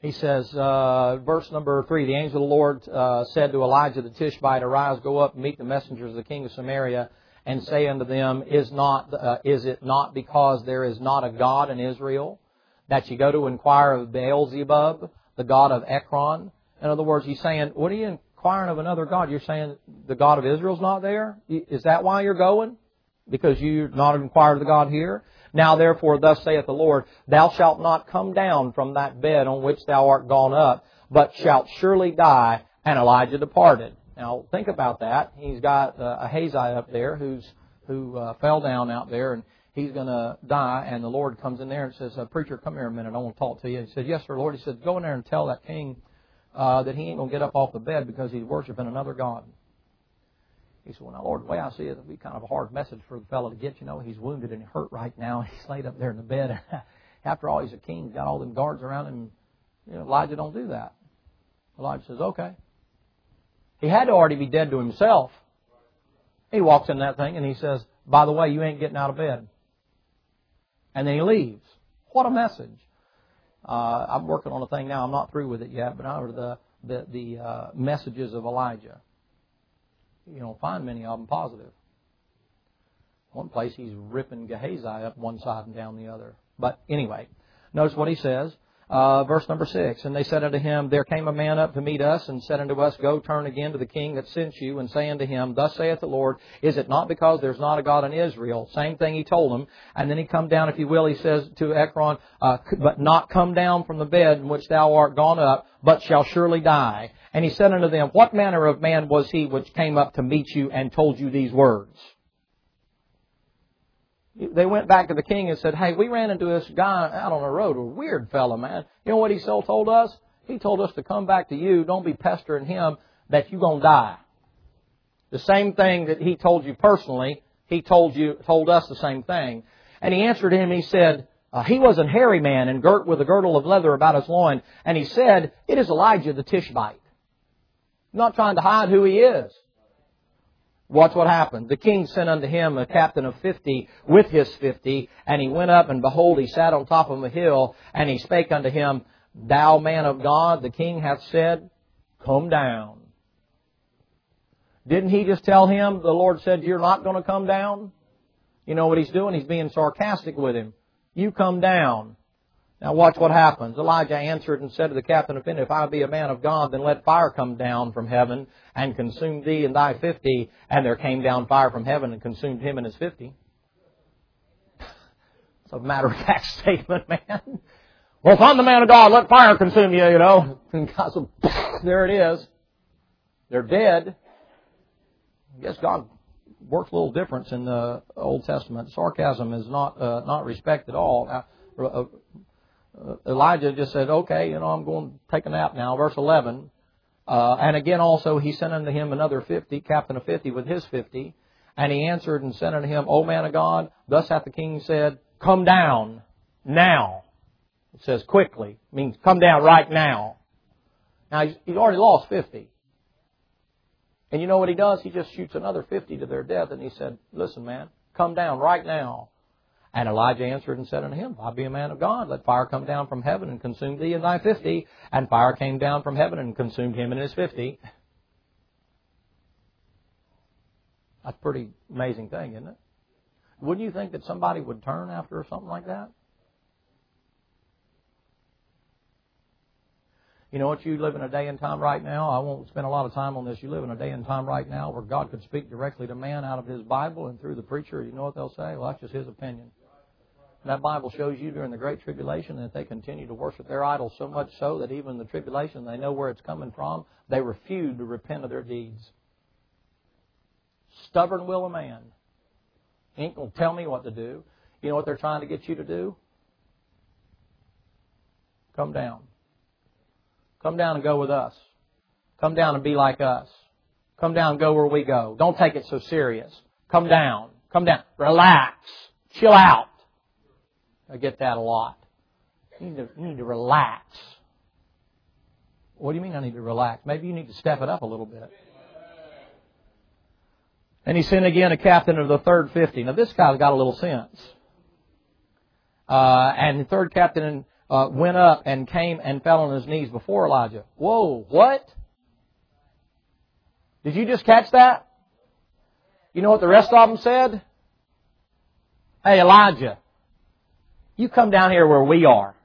He says, verse number 3, the angel of the Lord said to Elijah the Tishbite, Arise, go up and meet the messengers of the king of Samaria, and say unto them, is it not because there is not a God in Israel, that you go to inquire of Beelzebub, the god of Ekron? In other words, he's saying, what are you inquiring of another God? You're saying the God of Israel's not there? Is that why you're going? Because you're not inquired of the God here? Now therefore, thus saith the Lord, Thou shalt not come down from that bed on which thou art gone up, but shalt surely die. And Elijah departed. Now think about that. He's got Ahazi up there who fell down out there, and he's going to die. And the Lord comes in there and says, Preacher, come here a minute. I want to talk to you. He said, Yes, sir, Lord. He said, Go in there and tell that king that he ain't going to get up off the bed because he's worshiping another god. He said, Well, now, Lord, the way I see it, it'll be kind of a hard message for the fellow to get. You know, he's wounded and hurt right now. He's laid up there in the bed. After all, he's a king. He's got all them guards around him. You know, Elijah don't do that. Elijah says, Okay. He had to already be dead to himself. He walks in that thing and he says, By the way, you ain't getting out of bed. And then he leaves. What a message. I'm working on a thing now. I'm not through with it yet, but I heard the messages of Elijah. You don't find many of them positive. One place he's ripping Gehazi up one side and down the other. But anyway, notice what he says. Verse number 6, And they said unto him, There came a man up to meet us, and said unto us, Go, turn again to the king that sent you, and say unto him, Thus saith the Lord, Is it not because there's not a God in Israel? Same thing he told him. And then he come down, if you will, he says to Ekron, But not come down from the bed in which thou art gone up, but shall surely die. And he said unto them, What manner of man was he which came up to meet you and told you these words? They went back to the king and said, Hey, we ran into this guy out on the road, a weird fellow, man. You know what he still told us? He told us to come back to you. Don't be pestering him that you're going to die. The same thing that he told you personally, he told us the same thing. And he answered him, he said, he was a hairy man and girt with a girdle of leather about his loin. And he said, It is Elijah the Tishbite. I'm not trying to hide who he is. Watch what happened. The king sent unto him a captain of 50 with his 50, and he went up, and behold, he sat on top of a hill, and he spake unto him, Thou man of God, the king hath said, Come down. Didn't he just tell him, the Lord said, You're not going to come down? You know what he's doing? He's being sarcastic with him. You come down. Now watch what happens. Elijah answered and said to the captain of 50, If I be a man of God, then let fire come down from heaven and consume thee and thy 50. And there came down fire from heaven and consumed him and his 50. It's a matter-of-fact statement, man. Well, if I'm the man of God, let fire consume you, you know. And God said, there it is. They're dead. I guess God works a little difference in the Old Testament. Sarcasm is not respect at all. Now, Elijah just said, Okay, you know, I'm going to take a nap now. Verse 11. And again also he sent unto him another 50, captain of 50 with his 50. And he answered and said unto him, O man of God, thus hath the king said, Come down now. It says quickly. It means come down right now. Now he's already lost 50. And you know what he does? He just shoots another 50 to their death. And he said, Listen, man, come down right now. And Elijah answered and said unto him, If I be a man of God, let fire come down from heaven and consume thee and thy 50. And fire came down from heaven and consumed him and his 50. That's a pretty amazing thing, isn't it? Wouldn't you think that somebody would turn after something like that? You know what? You live in a day and time right now. I won't spend a lot of time on this. You live in a day and time right now where God could speak directly to man out of His Bible and through the preacher. You know what they'll say? Well, that's just his opinion. And that Bible shows you during the Great Tribulation that they continue to worship their idols so much so that even in the tribulation, they know where it's coming from. They refuse to repent of their deeds. Stubborn will of man. He ain't going to tell me what to do. You know what they're trying to get you to do? Come down. Come down and go with us. Come down and be like us. Come down and go where we go. Don't take it so serious. Come down. Come down. Relax. Chill out. I get that a lot. You need to relax. What do you mean I need to relax? Maybe you need to step it up a little bit. And he sent again a captain of the third 50. Now this guy's got a little sense. And the third captain went up and came and fell on his knees before Elijah. Whoa, what? Did you just catch that? You know what the rest of them said? Hey, Elijah, you come down here where we are.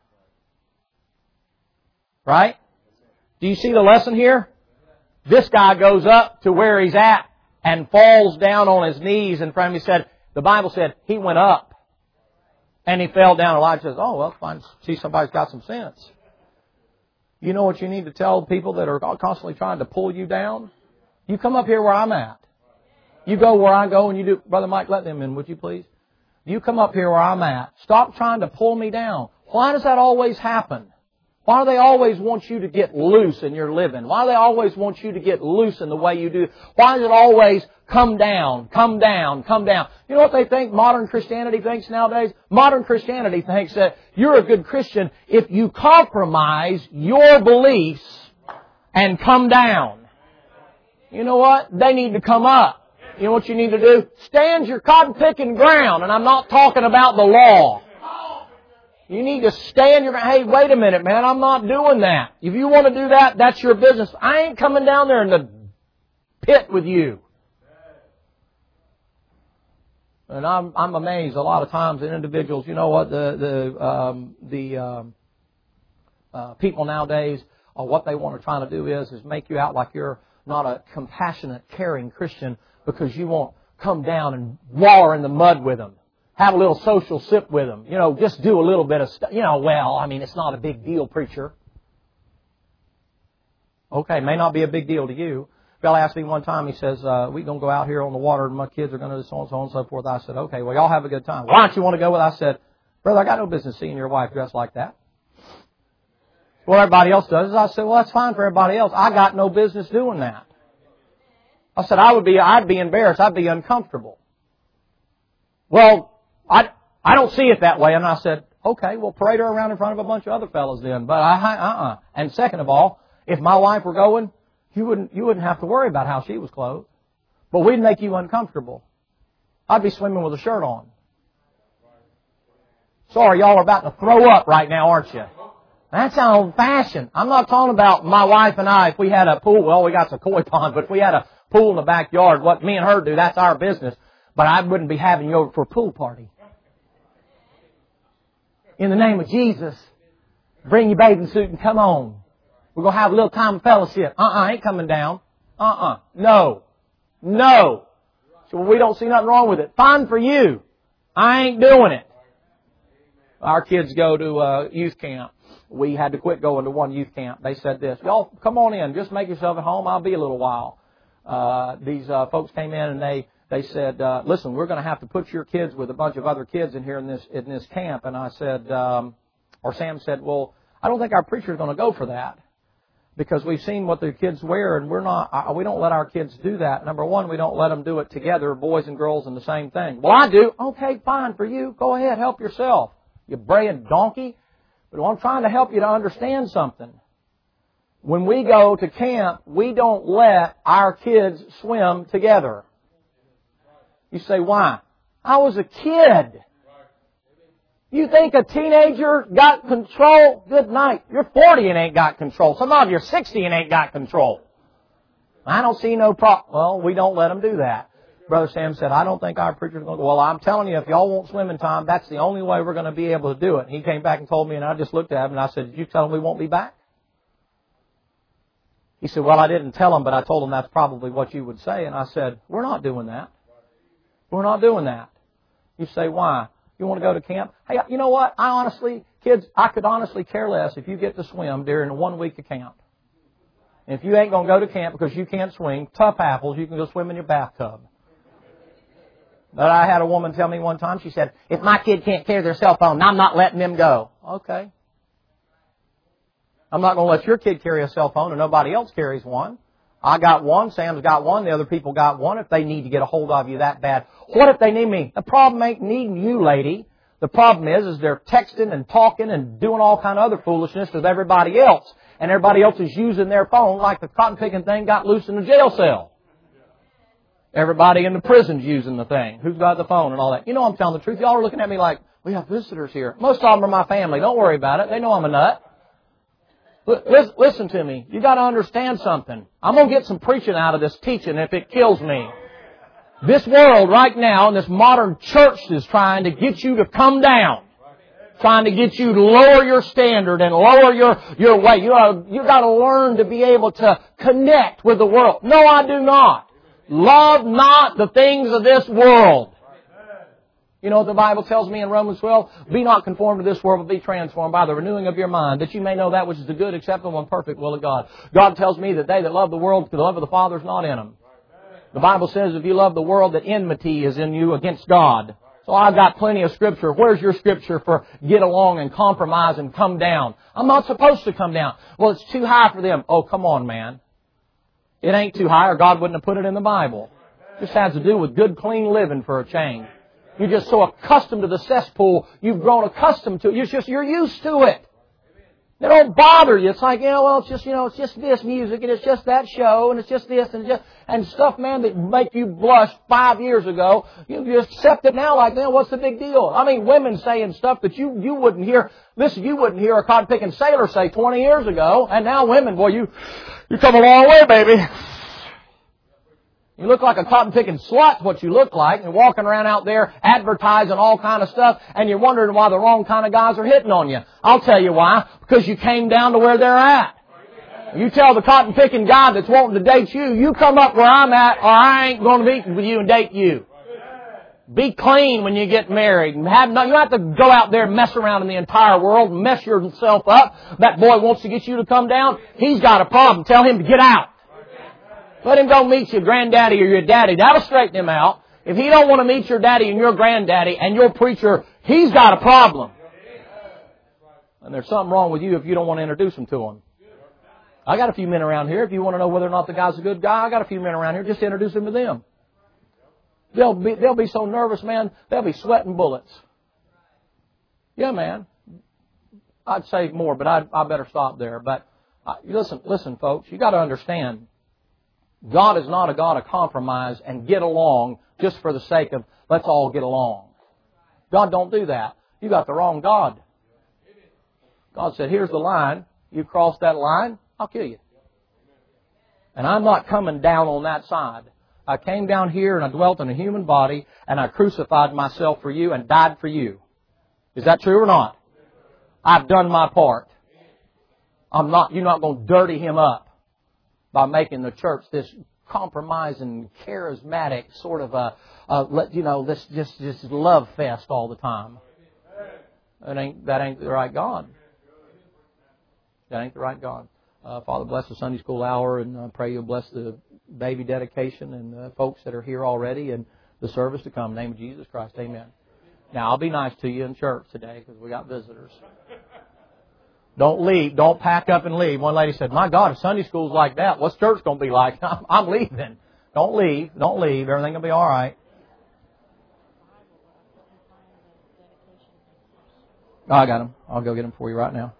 Right? Do you see the lesson here? This guy goes up to where he's at and falls down on his knees in front of him. He said, the Bible said he went up and he fell down. Elijah says, oh, well, fine. See, somebody's got some sense. You know what you need to tell people that are constantly trying to pull you down? You come up here where I'm at. You go where I go and you do. Brother Mike, let them in, would you please? You come up here where I'm at. Stop trying to pull me down. Why does that always happen? Why do they always want you to get loose in your living? Why do they always want you to get loose in the way you do? Why does it always come down, come down, come down? You know what they think modern Christianity thinks nowadays? Modern Christianity thinks that you're a good Christian if you compromise your beliefs and come down. You know what? They need to come up. You know what you need to do? Stand your cotton-picking ground. And I'm not talking about the law. You need to stand your ground. Hey, wait a minute, man. I'm not doing that. If you want to do that, that's your business. I ain't coming down there in the pit with you. And I'm amazed a lot of times at individuals. You know what? The people nowadays, what they want to try to do is make you out like you're not a compassionate, caring Christian because you won't come down and waller in the mud with them. Have a little social sip with them. You know, just do a little bit of stuff. You know, well, I mean, it's not a big deal, preacher. Okay, may not be a big deal to you. A fellow asked me one time, he says, we're going to go out here on the water and my kids are going to do so and so and so forth. I said, okay, well, y'all have a good time. Why don't you want to go with? I said, brother, I got no business seeing your wife dressed like that. Well, everybody else does. I said, well, that's fine for everybody else. I got no business doing that. I said, I'd be embarrassed. I'd be uncomfortable. Well, I don't see it that way. And I said, okay, well, parade her around in front of a bunch of other fellas then. But And second of all, if my wife were going, you wouldn't have to worry about how she was clothed. But we'd make you uncomfortable. I'd be swimming with a shirt on. Sorry, y'all are about to throw up right now, aren't you? That's old-fashioned. I'm not talking about my wife and I, if we had a pool, well, we got some koi pond, but if we had a pool in the backyard, what me and her do, that's our business. But I wouldn't be having you over for a pool party. In the name of Jesus, bring your bathing suit and come on. We're going to have a little time of fellowship. I ain't coming down. No. So we don't see nothing wrong with it. Fine for you. I ain't doing it. Our kids go to youth camp. We had to quit going to one youth camp. They said this, y'all come on in. Just make yourself at home. I'll be a little while. These folks came in and they said, listen, we're going to have to put your kids with a bunch of other kids in here in this camp. And I said, or Sam said, well, I don't think our preacher's going to go for that because we've seen what the kids wear and we don't let our kids do that. Number one, we don't let them do it together, boys and girls in the same thing. Well, I do. Okay, fine for you. Go ahead, help yourself. You braying donkey. But I'm trying to help you to understand something. When we go to camp, we don't let our kids swim together. You say, why? I was a kid. You think a teenager got control? Good night. You're 40 and ain't got control. Some of you are 60 and ain't got control. I don't see no problem. Well, we don't let them do that. Brother Sam said, I don't think our preacher's going to go. Well, I'm telling you, if y'all want swimming time, that's the only way we're going to be able to do it. And he came back and told me, and I just looked at him and I said, did you tell him we won't be back? He said, well, I didn't tell him, but I told him that's probably what you would say. And I said, we're not doing that. We're not doing that. You say, why? You want to go to camp? Hey, you know what? Kids, I could honestly care less if you get to swim during 1 week of camp. And if you ain't going to go to camp because you can't swim, tough apples, you can go swim in your bathtub. But I had a woman tell me one time, she said, if my kid can't carry their cell phone, I'm not letting them go. Okay. I'm not going to let your kid carry a cell phone and nobody else carries one. I got one, Sam's got one, the other people got one if they need to get a hold of you that bad. What if they need me? The problem ain't needing you, lady. The problem is they're texting and talking and doing all kind of other foolishness with everybody else. And everybody else is using their phone like the cotton picking thing got loose in the jail cell. Everybody in the prison's using the thing. Who's got the phone and all that? You know I'm telling the truth. Y'all are looking at me like, we have visitors here. Most of them are my family. Don't worry about it. They know I'm a nut. Listen to me. You got to understand something. I'm going to get some preaching out of this teaching if it kills me. This world right now, and this modern church is trying to get you to come down. Trying to get you to lower your standard and lower your way. You got to learn to be able to connect with the world. No, I do not. Love not the things of this world. You know what the Bible tells me in Romans 12? Be not conformed to this world, but be transformed by the renewing of your mind, that you may know that which is the good, acceptable, and perfect will of God. God tells me that they that love the world, the love of the Father is not in them. The Bible says if you love the world, that enmity is in you against God. So I've got plenty of Scripture. Where's your Scripture for get along and compromise and come down? I'm not supposed to come down. Well, it's too high for them. Oh, come on, man. It ain't too high or God wouldn't have put it in the Bible. It just has to do with good, clean living for a change. You're just so accustomed to the cesspool, you've grown accustomed to it. You're used to it. They don't bother you. It's like, it's just this music and it's just that show and it's just this and stuff, man, that make you blush 5 years ago. You accept it now like, man, what's the big deal? I mean, women saying stuff that you wouldn't hear. Listen, you wouldn't hear a cotton-picking sailor say 20 years ago. And now women, boy, you come a long way, baby. You look like a cotton-picking slut, what you look like, and walking around out there advertising all kind of stuff, and you're wondering why the wrong kind of guys are hitting on you. I'll tell you why. Because you came down to where they're at. You tell the cotton-picking guy that's wanting to date you, you come up where I'm at, or I ain't going to be with you and date you. Be clean when you get married. You don't have to go out there and mess around in the entire world and mess yourself up. That boy wants to get you to come down. He's got a problem. Tell him to get out. Let him go meet your granddaddy or your daddy. That'll straighten him out. If he don't want to meet your daddy and your granddaddy and your preacher, he's got a problem. And there's something wrong with you if you don't want to introduce him to him. I got a few men around here. If you want to know whether or not the guy's a good guy, I got a few men around here. Just introduce him to them. They'll be so nervous, man. They'll be sweating bullets. Yeah, man. I'd say more, but I better stop there. But listen, folks. You got to understand. God is not a God of compromise and get along just for the sake of let's all get along. God don't do that. You got the wrong God. God said, here's the line. You cross that line, I'll kill you. And I'm not coming down on that side. I came down here and I dwelt in a human body and I crucified myself for you and died for you. Is that true or not? I've done my part. You're not going to dirty Him up by making the church this compromising, charismatic sort of this just love fest all the time. That ain't the right God. That ain't the right God. Father, bless the Sunday school hour, and pray You'll bless the baby dedication and folks that are here already and the service to come. In the name of Jesus Christ, amen. Now, I'll be nice to you in church today because we got visitors. Don't leave. Don't pack up and leave. One lady said, my God, if Sunday school's like that, what's church going to be like? I'm leaving. Don't leave. Don't leave. Everything will be all right. Oh, I got them. I'll go get them for you right now.